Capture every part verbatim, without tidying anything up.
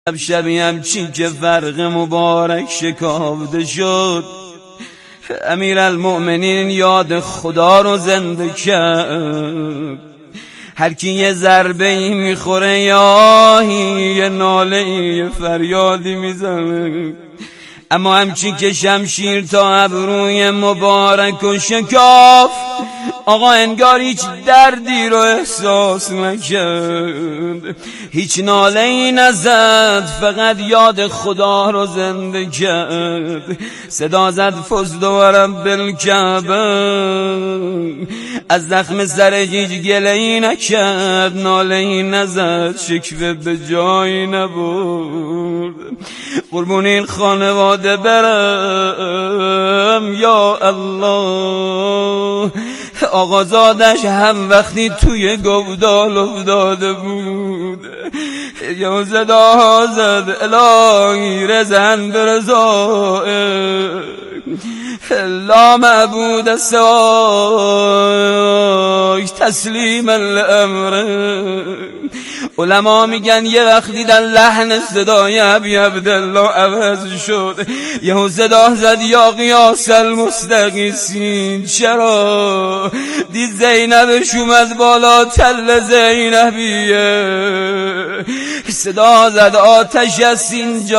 شبی همچین که فرق مبارک شکافته شد، امیرالمؤمنین یاد خدا رو زنده کرد. هر کی یه ضربه ای میخوره یاهی یه ناله ای یه فریادی میزنه، اما همچین که شمشیر تا ابروی مبارک و شکاف، آقا انگار هیچ دردی رو احساس نکرد، هیچ ناله ای نزد، فقط یاد خدا رو زنده کرد. صدا زد فزد و رب الکعبه، از زخم سر هیچ گله ای نکرد، ناله ای نزد، شکوه به جایی نبرد. قربون این خانواده برم یا الله. آقازادش هم وقتی توی گودال افتاده بود، یا صدا زد الهی رزن برزائه، لا معبود سواک تسلیم الامر. علما میگن یه وقت دیدن لحن صدای ابی عبدالله عوض شد، یهو صدا زد یا قیاس المستقیسین. چرا؟ دید زینبش اومد بالا، تل زینبیه. صدا زد آتش است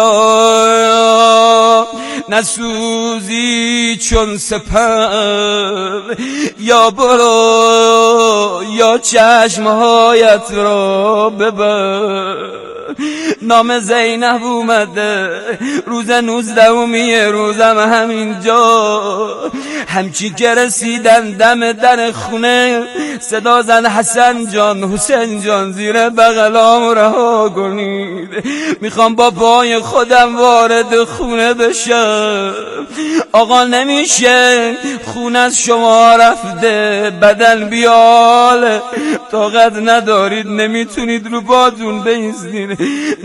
اینجا، نسوزی چون سپر، یا برو یا چشمهایت را ببر. نام زینب اومده، روز نوزدهمیه، روزم همینجا. همچی که رسیدن دم در خونه، صدا زد حسن جان حسین جان زیر بغلام رها کنید، میخوام با پای خودم وارد خونه بشم. آقا نمیشه، خونه از شما رفته، بدن بیاله، طاقت ندارید، نمیتونید رو بادون بیستید.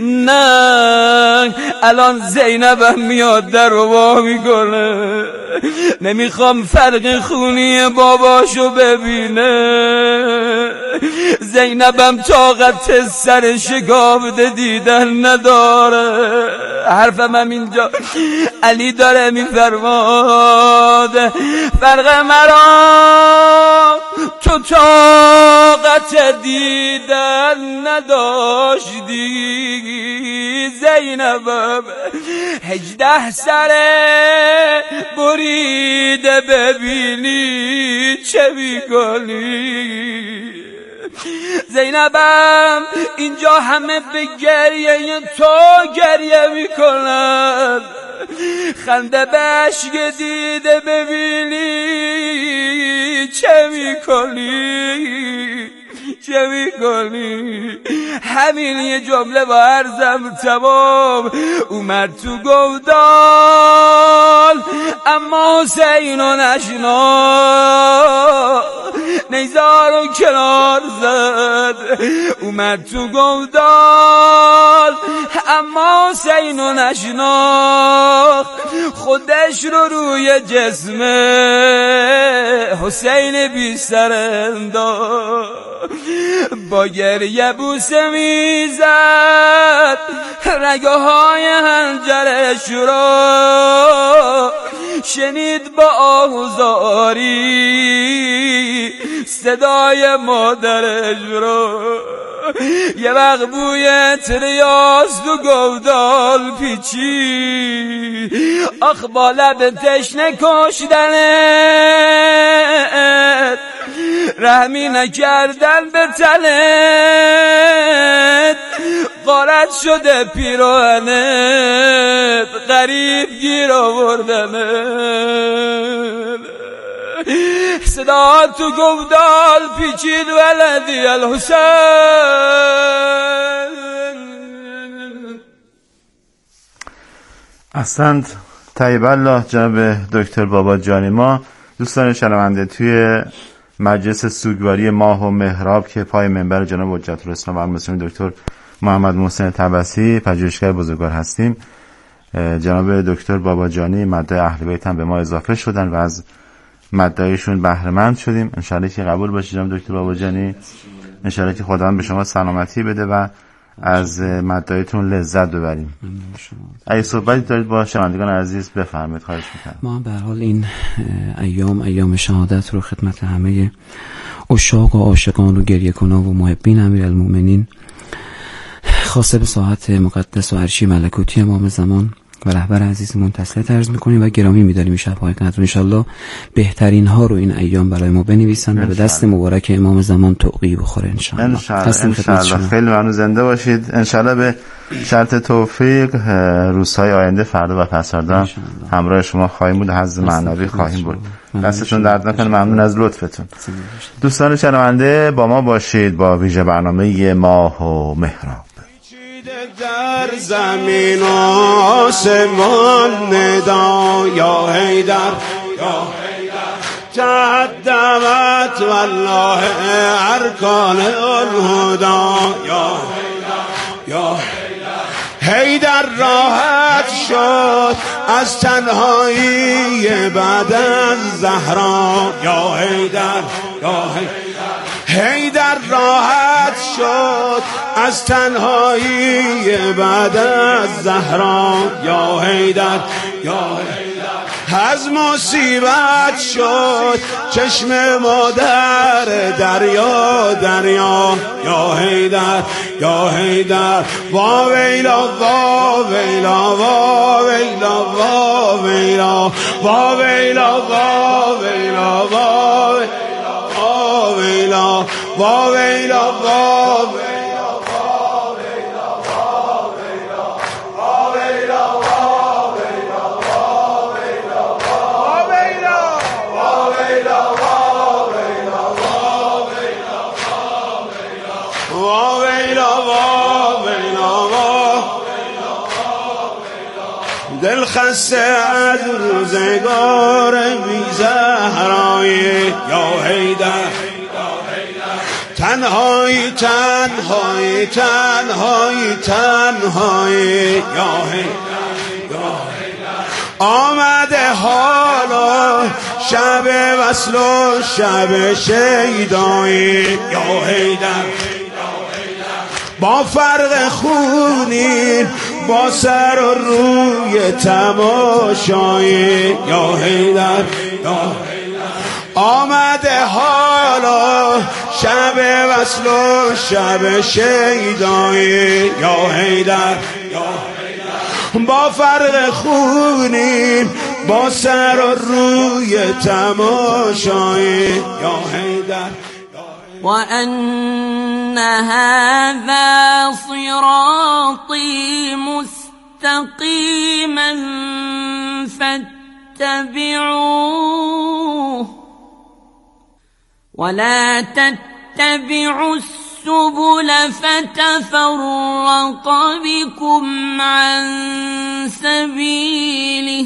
نه الان زینبم میاد در رو وا میکنه، نمیخوام فرق خونی باباشو ببینه. زینبم طاقت سر شکافته دیدن نداره. حرفم هم اینجا علی داره میفرماد، فرق مرا تو طاقت دیدن نداشتی. زینبم هجده سره بریده، ببینی چه میکنی. زینبم اینجا همه به گریه تو گریه میکنن، خنده به عشق دیده، ببینی چه میکنی چه میکنی. همین یه جمله با عرضم تمام. اومد تو گودال اما حسین و نشنا، نیزار و کنار زد. اومد تو گودال اما حسین و نشنا، خودش رو روی جسم حسین بی سر انداخت. با گریه بوسه میزد رگه های حنجرش را، شنید با آهوزاری صدای مادرش را. یه وقت بوی تریاس تو گودال پیچی، آخ با لب تشنه کشتنت، رحمی نکردن به تنت، غارت شده پیراهنت، غریب گیر آوردنت. صدا تو گودال پیچید ولدی الحسین. احسنت طیب الله جناب دکتر باباجانی. ما دوستان شنونده توی مجلس سوگواری ماه و محراب که پای منبر جناب حجت الاسلام و المسلمین دکتر محمد محسن طبسی پژوهشگر بزرگوار هستیم. جناب دکتر باباجانی مدعی اهل بیت هم به ما اضافه شدن و از مدعیشون بهره مند شدیم. انشالله که قبول باشه جناب دکتر باباجانی، انشالله که خداوند به شما سلامتی بده و از مدایتون لذت ببریم. اگه صحبتی دارید با شنوندگان عزیز بفرمایید، خواهش میکنم. ما به هر حال این ایام ایام شهادت رو خدمت همه عشاق و عاشقان و گریه کنان و محبین امیرالمومنین خاصه به ساعت مقدس و عرشی ملکوتی امام زمان و رهبر عزیزمون تسلیت عرض میکنیم و گرامی می‌داریم این شب‌های قدر. انشالله بهترین ها رو این ایام برای ما بنویسن و به دست مبارک امام زمان توقی بخوره انشالله. انشالله. خیلی ممنون، زنده باشید. انشالله به شرط توفیق روزهای آینده فردا و پس فردا همراه شما خواهیم بود، حظ معنوی خواهیم بود. دستتون درد نکنه. ممنون از لطفتون. دوستان شنونده با ما باشید با ویژه برنامه ماه و محراب. در زمین آسمان ندا یا حیدر یا تقدمت والله ارکان الهدا یا یا حیدر راحت شد از تنهایی بعد از زهرا یا حیدر یا حیدر راحت شد از تنهایی بعد از زهرا یا حیدر یا از مصیبت شد چشم مادر دریا دریا یا حیدر یا حیدر وا ویلا وا ویلا وا ویلا وا ویلا وا ویلا وا ویلا وا ویلا وا ویلا وا دل خسته از روزگار بی زهرایی یا حیدر تنهایی تنهایی تنهایی تنهایی یا حیدر آمده حالا شب وصل و شب شیدایی یا حیدر با فرق خونین با سر و روی تماشایی یا حیدر آمده حالا شب وصل و شب شیدایی یا حیدر با فرق خونین با سر و روی تماشایی یا حیدر وأن هذا صراطي مستقيما فاتبعوه ولا تتبعوا السبل فتفرق بكم عن سبيله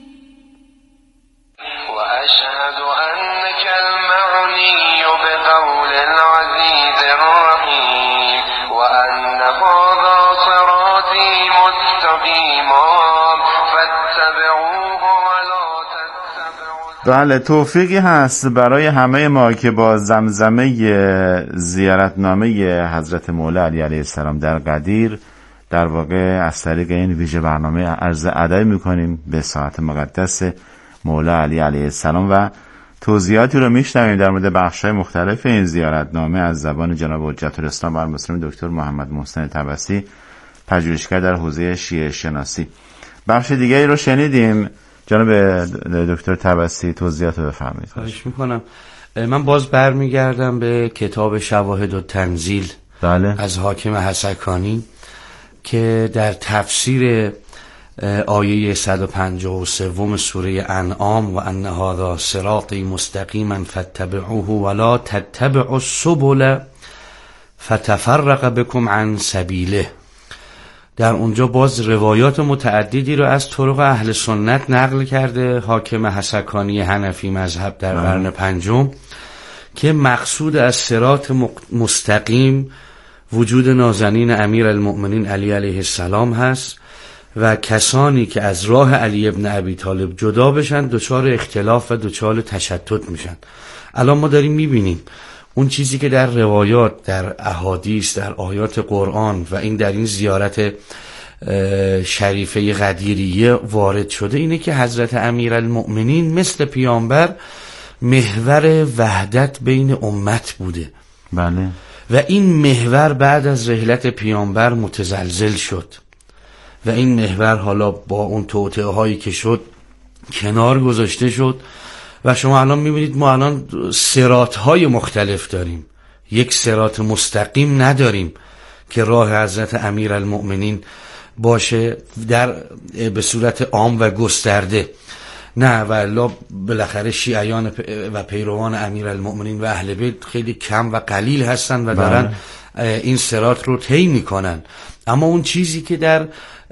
وأشهد أنك المعني بقول العزيز الرحيم وأن هذا صراطي مستقيما فاتبعوه ولا تتبعوا. بله، توفیقی هست برای همه ما که با زمزمه زیارتنامه حضرت مولا علی علیه السلام در قدیر در واقع از طریق این ویژه برنامه عرض ادای میکنیم به ساعت مقدس مولا علی علیه السلام و توضیحاتی رو میشنویم در مورد بخش‌های مختلف این زیارتنامه از زبان جناب حجت الاسلام برمسلم دکتر محمد محسن طبسی، پژوهشگر در حوزه شیعه شناسی. بخش دیگری رو شنیدیم. جناب دکتر طبسی توضیحات رو بفرمایید. خواهش میکنم. من باز برمیگردم به کتاب شواهد و تنزیل بله. از حاکم حسکانی که در تفسیر آیه صد و پنجاه و سه سوره انعام و ان هذا صراطی مستقیما فاتبعوه ولا تتبعوا السبل فتفرق بكم عن سبیله، در اونجا باز روایات متعددی رو از طرق اهل سنت نقل کرده حاکم حسکانی حنفی مذهب در قرن پنجم که مقصود از صراط مستقیم وجود نازنین امیرالمؤمنین علی علیه السلام هست و کسانی که از راه علی ابن ابی طالب جدا بشن دچار اختلاف و دچار تشتت میشن. الان ما داریم میبینیم اون چیزی که در روایات، در احادیث، در آیات قرآن و این در این زیارت شریفه غدیریه وارد شده اینه که حضرت امیرالمؤمنین مثل پیامبر محور وحدت بین امت بوده. بله. و این محور بعد از رحلت پیامبر متزلزل شد و این محور حالا با اون توطئه هایی که شد کنار گذاشته شد و شما الان میبینید ما الان صراط های مختلف داریم، یک صراط مستقیم نداریم که راه حضرت امیرالمؤمنین باشه در به صورت عام و گسترده. نه والا بالاخره شیعیان و پیروان امیرالمؤمنین و اهل بیت خیلی کم و قلیل هستن و دارن این صراط رو طی میکنن. اما اون چیزی که در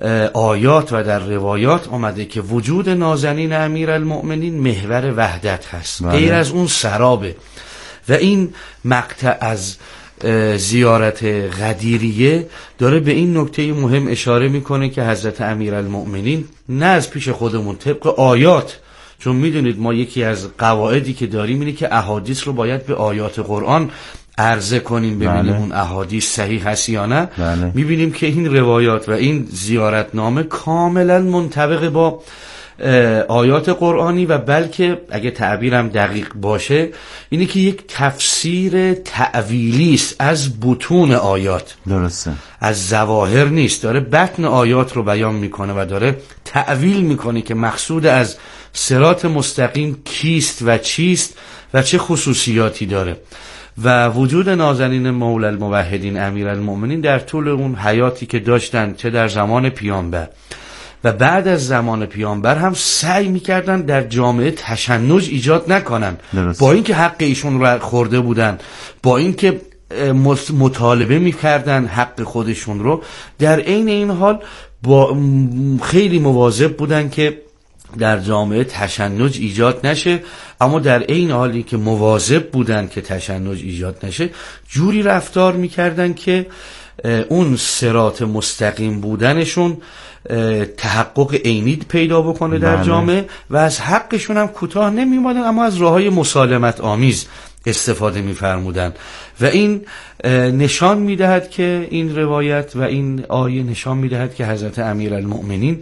آیات و در روایات آمده که وجود نازنین امیرالمؤمنین محور وحدت هست، غیر از اون سرابه. و این مقطع از زیارت غدیریه داره به این نکته مهم اشاره میکنه که حضرت امیرالمؤمنین نه از پیش خودمون طبق آیات، چون میدونید ما یکی از قواعدی که داریم اینه که احادیث رو باید به آیات قرآن عرضه کنیم ببینیم بله. اون احادیث صحیح هست یا نه. بله. میبینیم که این روایات و این زیارتنامه کاملا منطبق با آیات قرآنی و بلکه اگه تعبیرم دقیق باشه اینه که یک تفسیر تعویلی است از بطون آیات. درسته. از ظواهر نیست، داره بطن آیات رو بیان میکنه و داره تعویل میکنه که مقصود از صراط مستقیم کیست و چیست و چه خصوصیاتی داره. و وجود نازنین مولا الموحدین امیرالمؤمنین در طول اون حیاتی که داشتن، چه در زمان پیامبر و بعد از زمان پیامبر، هم سعی میکردن در جامعه تشنج ایجاد نکنن. درست. با اینکه حق ایشون رو خورده بودن، با اینکه مطالبه میکردن حق خودشون رو، در عین این حال با خیلی مواظب بودن که در جامعه تشنج ایجاد نشه. اما در عین حالی که مواظب بودن که تشنج ایجاد نشه، جوری رفتار میکردن که اون صراط مستقیم بودنشون تحقق عینی پیدا بکنه در جامعه و از حقشون هم کوتاه نمی‌آمدن، اما از راه‌های مسالمت آمیز استفاده می‌فرمودن. و این نشان می‌دهد که این روایت و این آیه نشان می‌دهد که حضرت امیرالمؤمنین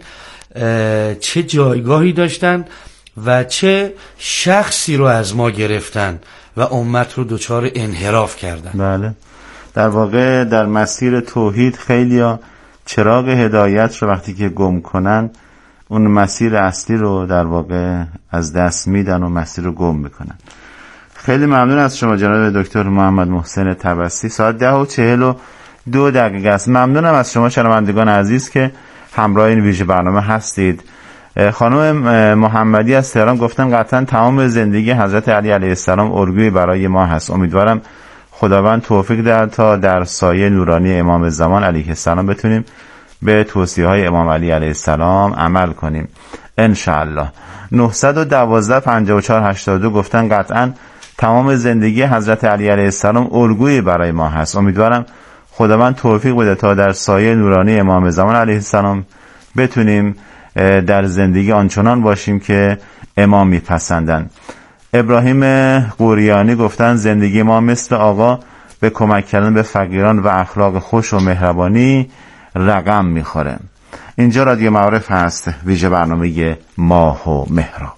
چه جایگاهی داشتن و چه شخصی رو از ما گرفتن و امت رو دچار انحراف کردن. بله. در واقع در مسیر توحید خیلیا چراغ هدایت رو وقتی که گم کنن، اون مسیر اصلی رو در واقع از دست میدن و مسیر رو گم میکنن. خیلی ممنون از شما جناب دکتر محمد محسن طبسی. ساعت ده و چهل و دو دقیقه است. ممنونم از شما شنوندگان عزیز که همراه این ویژه برنامه هستید. خانم محمدی از تهران گفتن قطعا تمام زندگی حضرت علی علیه السلام الگویی برای ما هست. امیدوارم خداوند توفیق دهد تا در سایه نورانی امام زمان علیه السلام بتونیم به توصیه های امام علی علیه السلام عمل کنیم انشاءالله. نه یک دو پنجاه و چهار هشتاد و دو گفتن قطعا تمام زندگی حضرت علی علیه السلام الگویی برای ما هست. امیدوارم خداوند توفیق بده تا در سایه نورانی امام زمان علیه السلام بتونیم در زندگی آنچنان باشیم که امام میپسندن. ابراهیم قوریانی گفتن زندگی ما مثل آقا به کمک کردن به فقیران و اخلاق خوش و مهربانی رقم میخوره. اینجا رادیو معارف هست، ویژه برنامه ماه و محراب.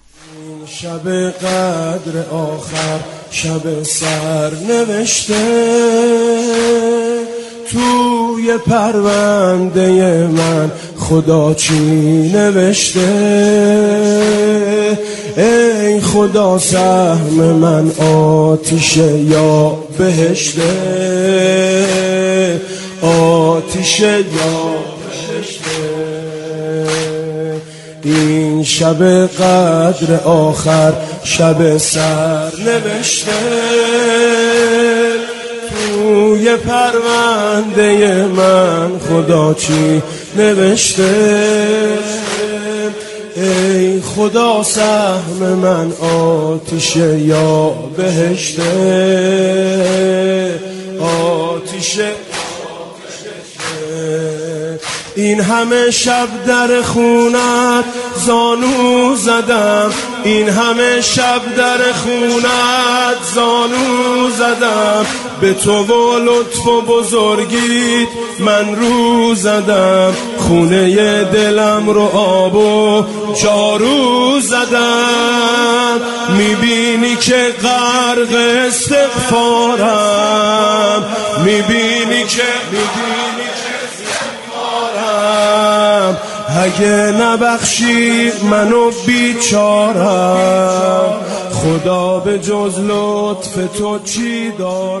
شب قدر آخر شب سر نوشته توی پرونده من خدا چی نوشته؟ ای خدا سهم من آتیشه یا بهشته؟ آتیشه یا بهشته؟ این شب قدر آخر شب سر نوشته توی پرونده من خدا چی نوشته؟ ای خدا سهم من آتیشه یا بهشته؟ آتیشه این همه شب در خونت زانو زدم، این همه شب در خونت زانو زدم، به تو و لطف و بزرگیت من رو زدم، خونه دلم رو آب و جارو زدم. میبینی که غرق استغفارم، میبینی که میبینی که استغفارم، اگه نبخشی منو بیچارم، خدا به جز لطف تو چی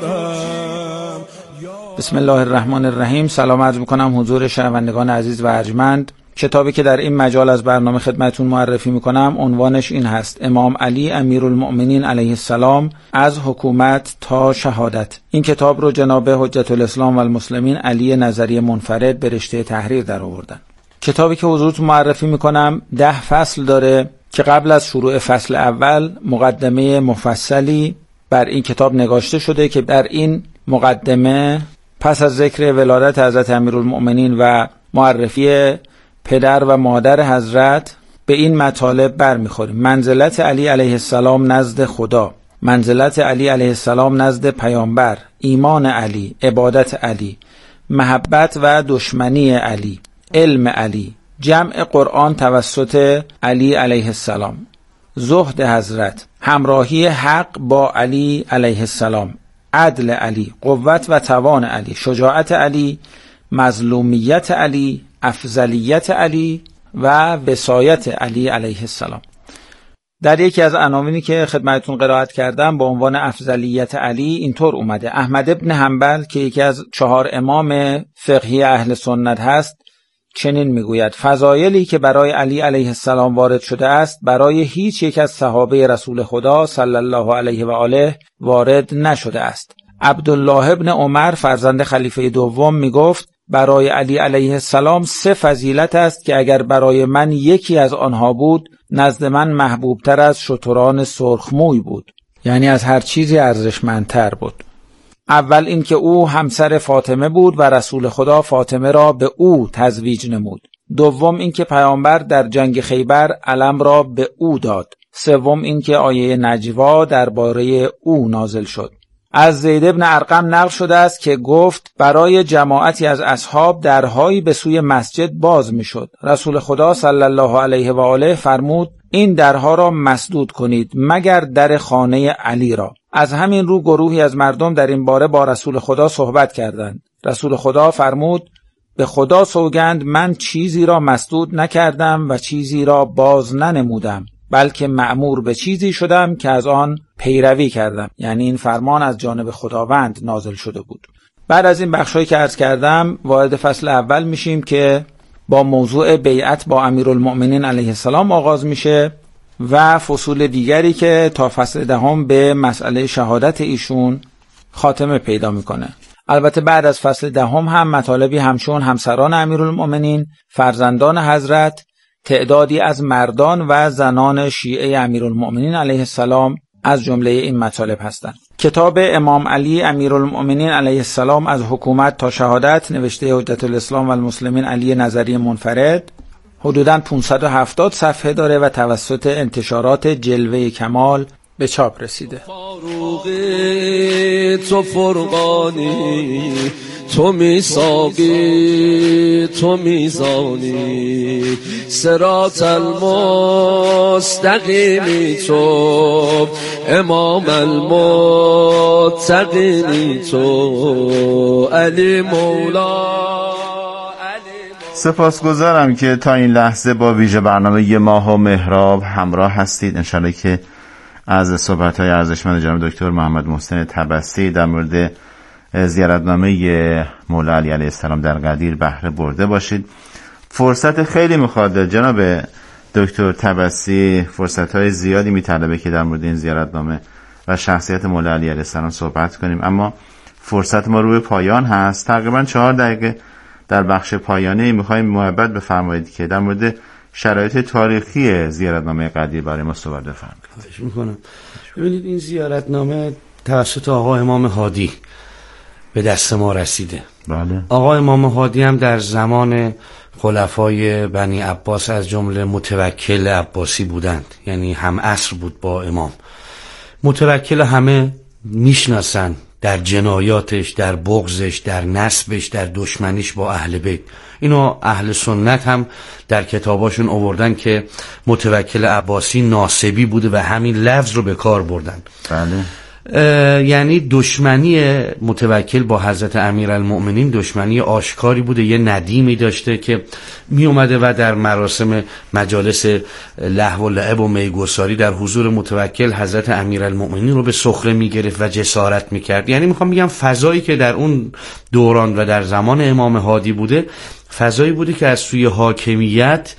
دارم. بسم الله الرحمن الرحیم. سلام عرض میکنم حضور شنوندگان عزیز و ارجمند. کتابی که در این مجال از برنامه خدمتون معرفی میکنم عنوانش این هست: امام علی امیرالمؤمنین علیه السلام از حکومت تا شهادت. این کتاب رو جناب حجت الاسلام و المسلمین علی نظری منفرد به رشته تحریر در آوردن. کتابی که حضورتون معرفی میکنم ده فصل داره که قبل از شروع فصل اول مقدمه مفصلی بر این کتاب نگاشته شده که در این مقدمه پس از ذکر ولادت حضرت امیرالمؤمنین و معرفی پدر و مادر حضرت به این مطالب برمیخوریم: منزلت علی علیه السلام نزد خدا، منزلت علی علیه السلام نزد پیامبر، ایمان علی، عبادت علی، محبت و دشمنی علی، علم علی، جمع قرآن توسط علی علیه السلام، زهد حضرت، همراهی حق با علی علیه السلام، عدل علی، قوت و توان علی، شجاعت علی، مظلومیت علی، افضلیت علی و وصایت علی علیه السلام. در یکی از عناوینی که خدمتتون قرائت کردم با عنوان افضلیت علی اینطور اومده: احمد ابن حنبل که یکی از چهار امام فقهی اهل سنت هست چنین میگوید: فضایلی که برای علی علیه السلام وارد شده است برای هیچ یک از صحابه رسول خدا صلی الله علیه و آله وارد نشده است. عبدالله ابن عمر فرزند خلیفه دوم میگفت: برای علی علیه السلام سه فضیلت است که اگر برای من یکی از آنها بود نزد من محبوبتر از شتران سرخموی بود، یعنی از هر چیزی ارزشمندتر بود. اول این که او همسر فاطمه بود و رسول خدا فاطمه را به او تزویج نمود. دوم این که پیامبر در جنگ خیبر علم را به او داد. سوم این که آیه نجوا درباره او نازل شد. از زید بن ارقم نقل شده است که گفت: برای جماعتی از اصحاب درهایی به سوی مسجد باز می شد. رسول خدا صلی الله علیه و آله فرمود: این درها را مسدود کنید مگر در خانه علی را. از همین رو گروهی از مردم در این باره با رسول خدا صحبت کردند. رسول خدا فرمود: به خدا سوگند من چیزی را مسدود نکردم و چیزی را باز ننمودم، بلکه مأمور به چیزی شدم که از آن پیروی کردم. یعنی این فرمان از جانب خداوند نازل شده بود. بعد از این بخشایی که عرض کردم وارد فصل اول میشیم که با موضوع بیعت با امیرالمؤمنین علیه السلام آغاز میشه و فصول دیگری که تا فصل دهم به مسئله شهادت ایشون خاتمه پیدا میکنه. البته بعد از فصل دهم هم مطالبی همچون همسران امیرالمؤمنین، فرزندان حضرت، تعدادی از مردان و زنان شیعه امیرالمؤمنین علیه السلام از جمله این مطالب هستند. کتاب امام علی امیرالمؤمنین علیه السلام از حکومت تا شهادت نوشته حجت الاسلام و المسلمین علی نظری منفرد حدوداً پانصد و هفتاد صفحه داره و توسط انتشارات جلوه کمال به چاپ رسیده. فاروقی تو فرقانی، تو میثاقی تو میزانی، صراط المستقیمی تو، امام المتقینی تو، علی مولا. سپاسگزارم که تا این لحظه با ویژه برنامه یه ماه و محراب همراه هستید. انشالله که از صحبت‌های ارزشمند جناب دکتر محمد محسن طبسی در مورد زیارتنامه مولا علی علیه السلام در قدیر بهره برده باشید. فرصت خیلی میخواد جناب دکتر طبسی، فرصت‌های زیادی میطلبه که در مورد این زیارتنامه و شخصیت مولا علی علیه السلام صحبت کنیم، اما فرصت ما روی پایان هست. تقریبا چهار دقیقه در بخش پایانی میخوایم محبت بفرمایید که در مورد شرایط تاریخی زیارتنامه قدیر برای ما صحبت بفرمایید. خواهش میکنم. ببینید این زیارتنامه توسط آقا امام هادی به دست ما رسیده. بله. آقا امام هادی هم در زمان خلفای بنی عباس از جمله متوکل عباسی بودند، یعنی هم عصر بود با امام. متوکل همه میشناسن در جنایاتش، در بغضش، در نسبش، در دشمنیش با اهل بیت. اینو اهل سنت هم در کتاباشون آوردن که متوکل عباسی ناصبی بوده و همین لفظ رو به کار بردن. بله. یعنی دشمنی متوکل با حضرت امیرالمؤمنین دشمنی آشکاری بوده. یه ندیمی داشته که می اومده و در مراسم مجالس لهو و لعب و میگساری در حضور متوکل حضرت امیرالمؤمنین رو به سخره می گرفت و جسارت می کرد. یعنی میخوام بگم فضایی که در اون دوران و در زمان امام هادی بوده فضایی بوده که از سوی حاکمیت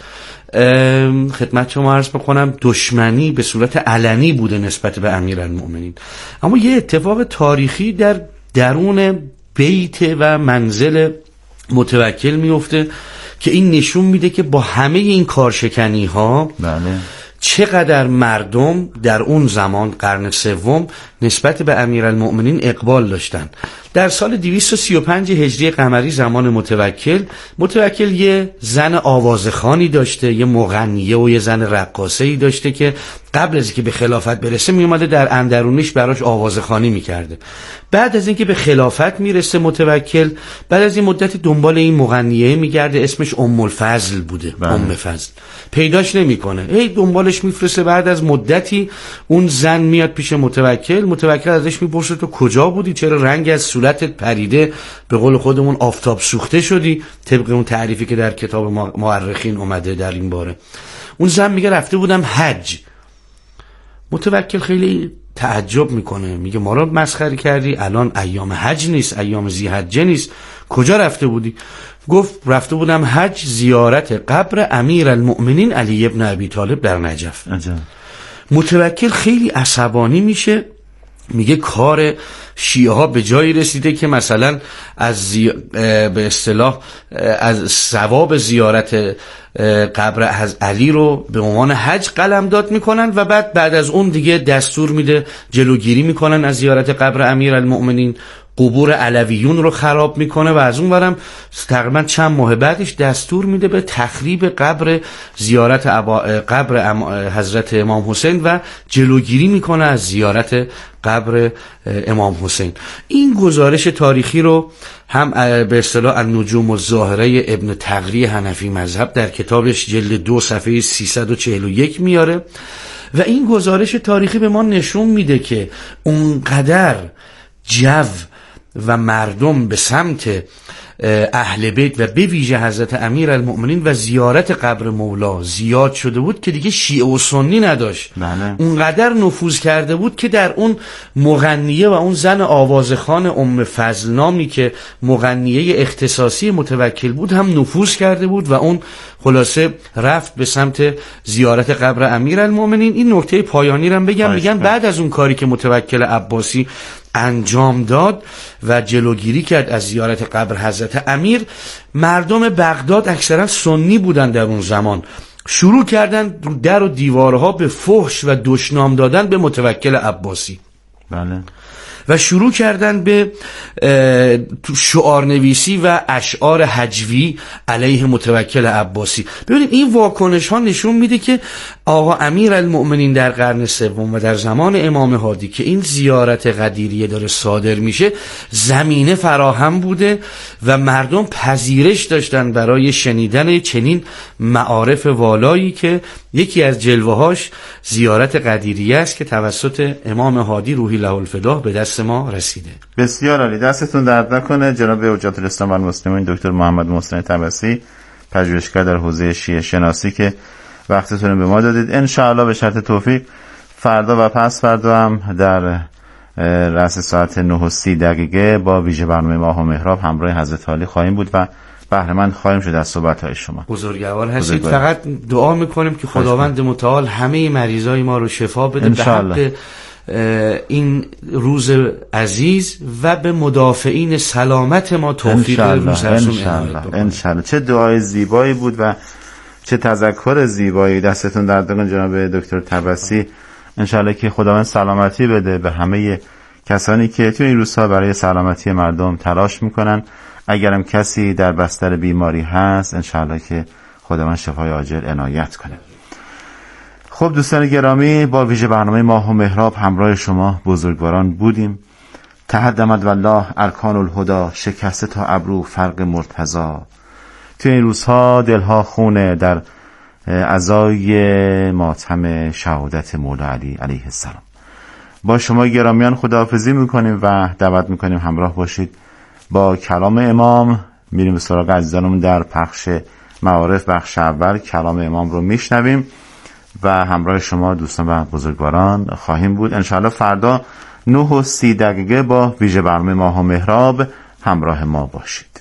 خدمت شما عرض بکنم دشمنی به صورت علنی بوده نسبت به امیرالمؤمنین. اما یه اتفاق تاریخی در درون بیت و منزل متوکل میفته که این نشون میده که با همه این کارشکنی ها بله. چقدر مردم در اون زمان قرن سوم نسبت به امیرالمؤمنین اقبال داشتن. در سال دویست و سی و پنج هجری قمری زمان متوکل متوکل یه زن آوازخوانی داشته، یه مغنیه و یه زن رقاصه‌ای داشته که قبل از اینکه به خلافت برسه می اومده در اندرونیش براش آوازخوانی میکرده. بعد از اینکه به خلافت میرسه متوکل بعد از این مدت دنبال این مغنیه میگرده، اسمش ام الفضل بوده. بله. ام فضل پیداش نمیکنه، هی دنبالش میفرسته. بعد از مدتی اون زن میاد پیش متوکل، متوکل ازش میپرسه تو کجا بودی؟ چرا رنگ از صورتت پریده؟ به قول خودمون آفتاب سوخته شدی، طبق اون تعریفی که در کتاب مورخین اومده در این باره. اون زن میگه رفته بودم حج. متوکل خیلی تعجب میکنه، میگه ما رو مسخره کردی، الان ایام حج نیست، ایام ذی‌حجه نیست، کجا رفته بودی؟ گفت رفته بودم حج زیارت قبر امیرالمؤمنین علی ابن ابی طالب در نجف. عجب. متوکل خیلی عصبانی میشه، میگه کار شیعه ها به جایی رسیده که مثلا از زی... به اصطلاح از ثواب زیارت قبر از علی رو به عنوان حج قلمداد میکنن و بعد بعد از اون دیگه دستور میده جلوگیری میکنن از زیارت قبر امیرالمؤمنین، قبور علویون رو خراب میکنه و از اون ورم تقریبا چند ماه بعدش دستور میده به تخریب قبر زیارت عبا... قبر حضرت امام حسین و جلوگیری میکنه از زیارت قبر امام حسین. این گزارش تاریخی رو هم به اصطلاح النجوم الظاهره ابن تقری حنفی مذهب در کتابش جلد دو صفحه سیصد و چهل و یک میاره و این گزارش تاریخی به ما نشون میده که اونقدر جو و مردم به سمت اهل بیت و به ویژه حضرت امیرالمؤمنین و زیارت قبر مولا زیاد شده بود که دیگه شیعه و سنی نداشت. بله. اونقدر نفوذ کرده بود که در اون مغنیه و اون زن آوازخوان ام فضل نامی که مغنیه اختصاصی متوکل بود هم نفوذ کرده بود و اون خلاصه رفت به سمت زیارت قبر امیرالمؤمنین. این نکته پایانی رو بگم، میگن بعد از اون کاری که متوکل عباسی انجام داد و جلوگیری کرد از زیارت قبر حضرت امیر، مردم بغداد اکثرا سنی بودن در اون زمان، شروع کردن در و دیوارها به فحش و دشنام دادن به متوکل عباسی. بله. و شروع کردن به شعارنویسی و اشعار هجوی علیه متوکل عباسی. ببینید این واکنش ها نشون میده که آقا امیرالمؤمنین در قرن سوم و در زمان امام هادی که این زیارت قدیریه داره صادر میشه زمینه فراهم بوده و مردم پذیرش داشتن برای شنیدن چنین معارف والایی که یکی از جلوه‌هاش زیارت قدیریه است که توسط امام هادی روحی له الفداه به دست ما رسیده. بسیار عالی، دستتون درد نکنه. جناب حجت الاسلام و المسلمین دکتر محمد محسن طبسی، پژوهشگر در حوزه شیعه شناسی که وقتتون رو به ما دادید. ان شاء الله به شرط توفیق فردا و پس فردا هم در رأس ساعت نه و سی دقیقه با ویژه برنامه ماه و محراب همراه حضرت عالی خواهیم بود و بهره مند خواهیم شد از صحبت‌های شما. بزرگوار هستید. فقط دعا میکنیم که خداوند متعال همه مریضای ما رو شفا بده به حق این روز عزیز و به مدافعین سلامت ما توفیق روز افزون عنایت بکنه. انشالله. چه دعای زیبایی بود و چه تذکر زیبایی. دستتون درد نکنه جناب دکتر طبسی. انشالله که خداوند سلامتی بده به همه کسانی که توی این روزها برای سلامتی مردم تلاش میکنن. اگرم کسی در بستر بیماری هست انشاءالله که خداوند شفای عاجل عنایت کنه. خب دوستان گرامی، با ویژه برنامه ماه و محراب همراه شما بزرگواران بودیم. تهدمت والله ارکان الهدا، شکسته تا ابرو فرق مرتضا. توی این روزها دلها خونه در عزای ماتم شهادت مولا علی علیه السلام. با شما گرامیان خداحافظی میکنیم و دعوت میکنیم همراه باشید با کلام امام. میریم به سراغ عزیزانمون در پخش معارف بخش اول، کلام امام رو میشنویم و همراه شما دوستان و بزرگواران خواهیم بود انشاءالله. فردا نه و سی دقیقه با ویژه برنامه ماه و محراب همراه ما باشید.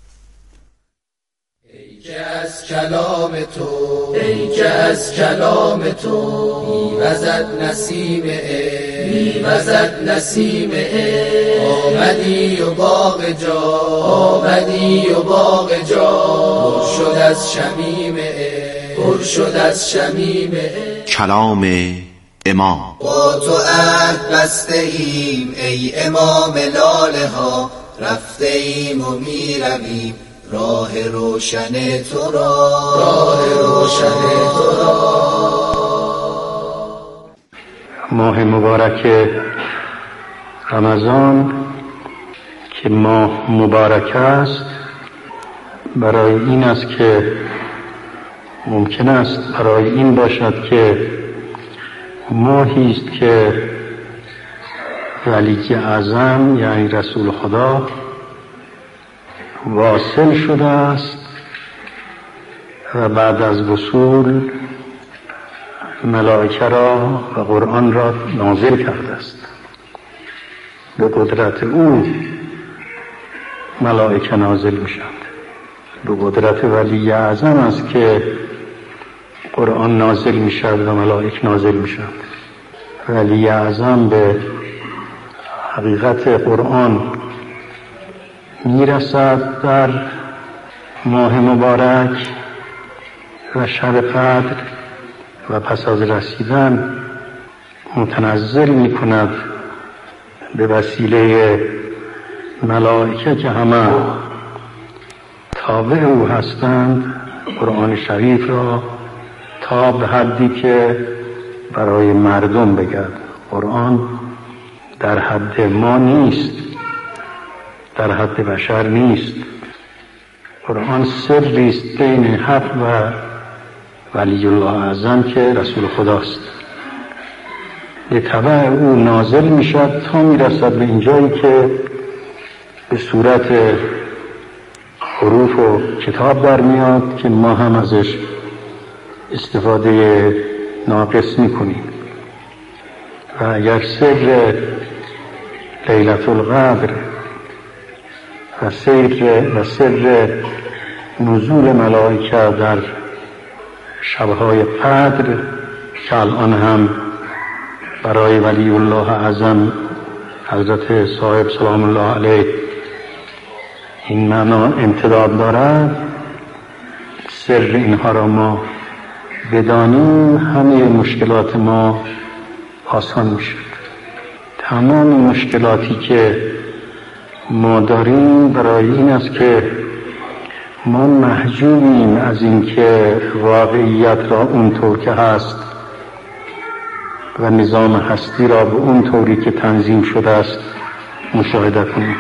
ای که از کلام تو ای که از کلام تو میوزد نسیم عشق میوزد نسیم عشق. آمدی و باغ جا آمدی و باغ جا پر شد از شمیم عشق پر شد از شمیم عشق. کلام امام. با تو عهد بسته ایم ای امام لاله ها، رفته ایم و می رویم راه روشن تو را راه روشن تو را. ماه مبارک رمضان که ماه مبارک است برای این است که ممکن است برای این باشد که ماهی است که ولی اعظم یعنی رسول خدا واصل شده است و بعد از وصول ملائکه را و قرآن را نازل کرده است. به قدرت او ملائکه نازل میشند. به قدرت ولی اعظم است که قرآن نازل میشد و ملائک نازل میشند. ولی اعظم به حقیقت قرآن میرسد در ماه مبارک و شب قدر و پس از رسیدن متنزل میکند به وسیله ملائکه که همه تابع او هستند قرآن شریف را تا به حدی که برای مردم بگرد. قرآن در حد ما نیست، در حد بشر نیست. قرآن سری است بین حق و ولی الله اعظم که رسول خداست. به تبع او نازل می شد تا می رسد به اینجایی که به صورت حروف و کتاب در میاد که ما هم ازش استفاده ناقص می کنیم. و اگر سر لیلة القدر و سر و سر نزول ملائکه در شبهای قدر که الان هم برای ولی الله اعظم حضرت صاحب سلام الله علیه این معنا امتداد دارد، سر اینها را ما بدانیم همه مشکلات ما آسان میشه. تمام مشکلاتی که ما داریم برای این است که ما محجوبیم از این که واقعیت را اونطور که هست و نظام هستی را به اون طوری که تنظیم شده است مشاهده کنیم.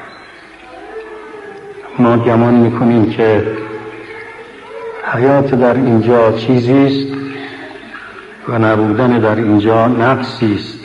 ما گمان میکنیم که حیات در اینجا چیزی است و نبودن در اینجا نقصی است،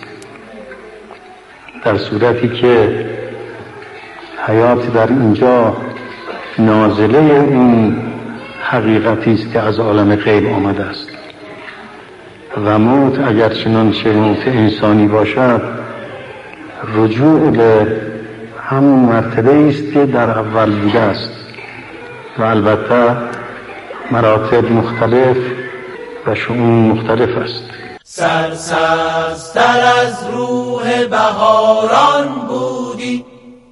در صورتی که حیات در اینجا نازله این حقیقتی است که از عالم غیب آمده است و موت اگر چنانچه موت انسانی باشد رجوع به همون مرتبه است که در اول بوده است و البته مراتب مختلف و شؤون مختلف است. سرسبزتر از روح بهاران بودی،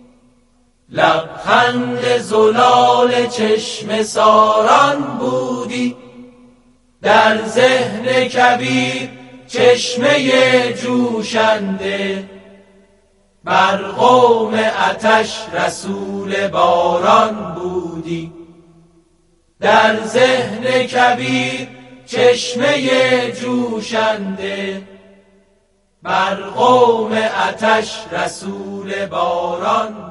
لبخند زلال چشم ساران بودی، در ذهن کبیر چشمه جوشنده بر قوم آتش رسول باران بودی. در ذهن کبیر چشمه جوشنده، بر قوم آتش رسول باران